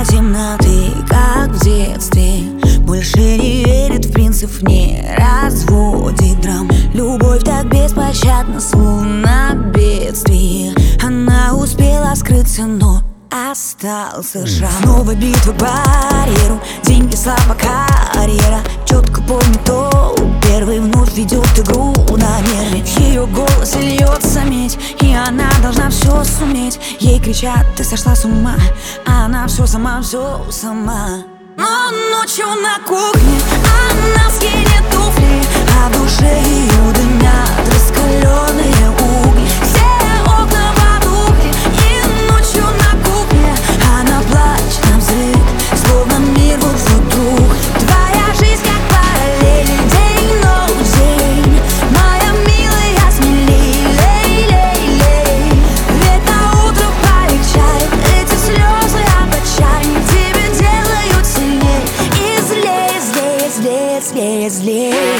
темноты, как в детстве. Больше не верит в принцип, не разводит драм. Любовь так беспощадна, словно бедствие. Она успела скрыться, но остался шрам. Новая битва к барьеру, деньги, слава, карьера. Четко помню то, первый вновь ведет игру на нерве. В ее голосе льется медь, и она должна все суметь. Ей кричат: ты сошла с ума, а она все сама. Но ночью на кухне она скинет туфли, а в душе ее дымят раскаленные угли. Все окна потухли, и ночью на кухне она плачет навзрыд, словно мир вот вдруг. Твоя жизнь как параллель, день, ночь, день. Моя милая, смелей, лей, лей, лей. Ведь на утро полегчает, эти слезы от отчаяния тебя делают сильней. И злее, злее, злее, злее, злее.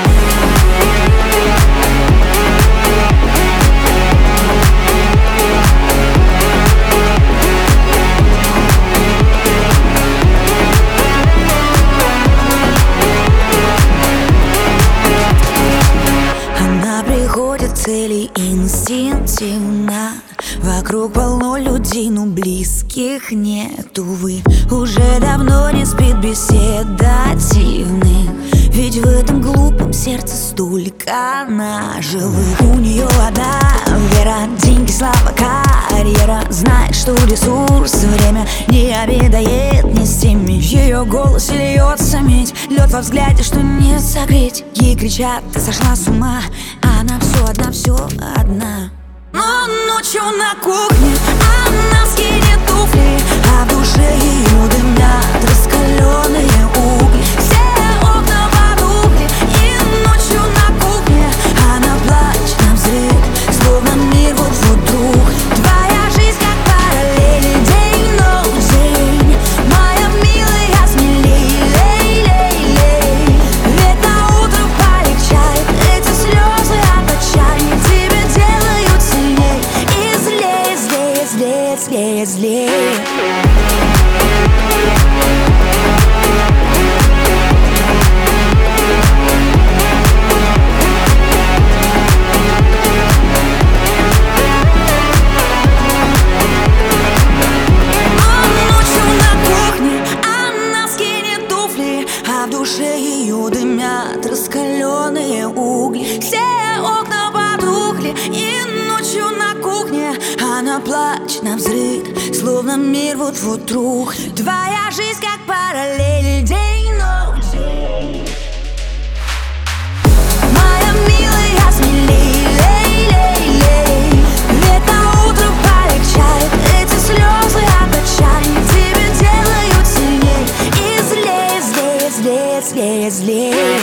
Цели инстинктивно. Вокруг полно людей, но близких нет, увы. Уже давно не спит беседа дивных, ведь в этом глупом сердце столько наживых. У нее одна вера, деньги, слава, карьера. Знает, что ресурс время не обедает ни с теми. В ее голосе льется медь, лед во взгляде, что не согреть. Ей кричат: ты сошла с ума, а она все одна, все одна. Но ночью на кухне она скинет туфли, а в душе ее дымят раскаленные угли. Все окна потухли, и ночью на кухне она плачет навзрыд, словно мир вот вдруг. Твоя жизнь как параллель, день, ночь, день. Моя милая, смелей, лей, лей, лей. Ведь на утро полегчает, эти слезы от отчаяния тебя делают сильней. И злее, злее, злее, злее, злее. А в душе ее дымят раскаленные угли. Все окна потухли, и ночью на кухне она плачет навзрыд, словно мир вот вдруг. Твоя жизнь как параллель, день, ночь, день. Моя милая, смелей, лей, лей, лей. Ведь на утро полегчает, эти слезы от отчаяния тебя делают сильней. И злее, злее, злее, злее, злее.